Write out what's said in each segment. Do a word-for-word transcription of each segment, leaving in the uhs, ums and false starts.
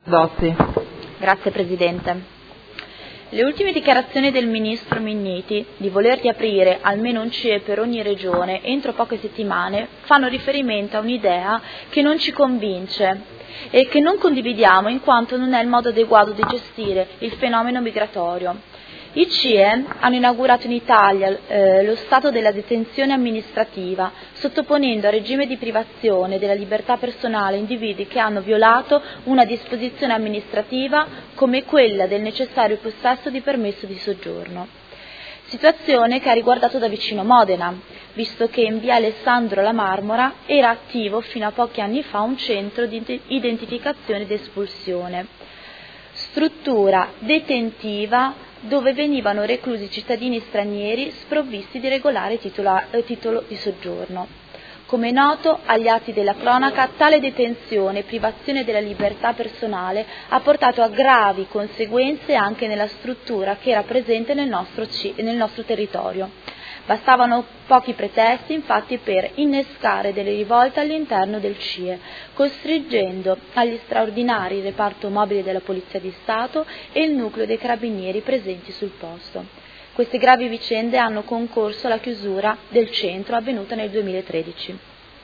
Dozzi. Grazie Presidente. Le ultime dichiarazioni del Ministro Minniti di voler riaprire almeno un C I E per ogni regione entro poche settimane fanno riferimento a un'idea che non ci convince e che non condividiamo in quanto non è il modo adeguato di gestire il fenomeno migratorio. I C I E hanno inaugurato in Italia eh, lo stato della detenzione amministrativa, sottoponendo a regime di privazione della libertà personale individui che hanno violato una disposizione amministrativa come quella del necessario possesso di permesso di soggiorno. Situazione che ha riguardato da vicino Modena, visto che in via Alessandro la Marmora era attivo fino a pochi anni fa un centro di identificazione ed espulsione, struttura detentiva dove venivano reclusi cittadini stranieri sprovvisti di regolare titola, eh, titolo di soggiorno. Come è noto agli atti della cronaca, tale detenzione e privazione della libertà personale ha portato a gravi conseguenze anche nella struttura che era presente nel nostro, C- nel nostro territorio. Bastavano pochi pretesti, infatti, per innescare delle rivolte all'interno del C I E, costringendo agli straordinari il reparto mobile della Polizia di Stato e il nucleo dei carabinieri presenti sul posto. Queste gravi vicende hanno concorso alla chiusura del centro avvenuta nel duemilatredici.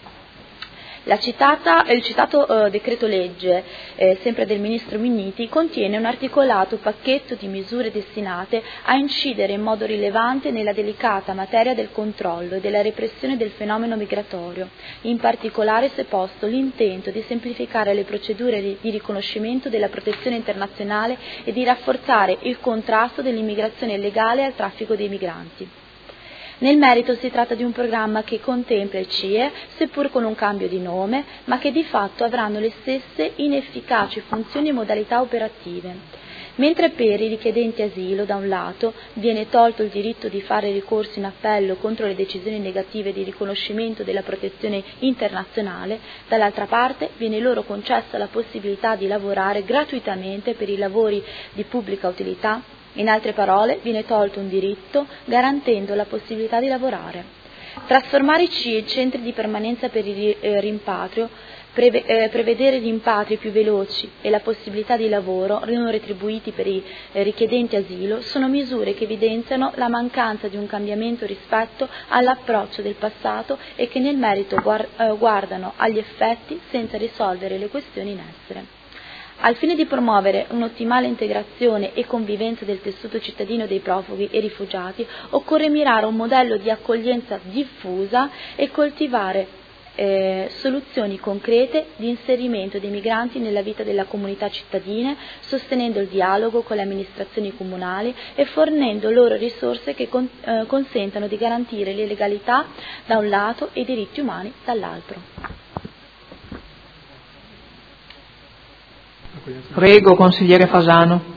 La citata, il citato eh, decreto legge, eh, sempre del Ministro Minniti, contiene un articolato pacchetto di misure destinate a incidere in modo rilevante nella delicata materia del controllo e della repressione del fenomeno migratorio. In particolare si è posto l'intento di semplificare le procedure di, di riconoscimento della protezione internazionale e di rafforzare il contrasto dell'immigrazione illegale e al traffico dei migranti. Nel merito si tratta di un programma che contempla il C I E, seppur con un cambio di nome, ma che di fatto avranno le stesse inefficaci funzioni e modalità operative. Mentre per i richiedenti asilo, da un lato, viene tolto il diritto di fare ricorso in appello contro le decisioni negative di riconoscimento della protezione internazionale, dall'altra parte viene loro concessa la possibilità di lavorare gratuitamente per i lavori di pubblica utilità. In altre parole, viene tolto un diritto garantendo la possibilità di lavorare. Trasformare i C I E in centri di permanenza per il rimpatrio, preve, eh, prevedere rimpatri più veloci e la possibilità di lavoro non retribuiti per i eh, richiedenti asilo sono misure che evidenziano la mancanza di un cambiamento rispetto all'approccio del passato e che nel merito guard, eh, guardano agli effetti senza risolvere le questioni in essere. Al fine di promuovere un'ottimale integrazione e convivenza del tessuto cittadino dei profughi e rifugiati, occorre mirare a un modello di accoglienza diffusa e coltivare eh, soluzioni concrete di inserimento dei migranti nella vita della comunità cittadina, sostenendo il dialogo con le amministrazioni comunali e fornendo loro risorse che con, eh, consentano di garantire le legalità da un lato e i diritti umani dall'altro. Prego, consigliere Fasano.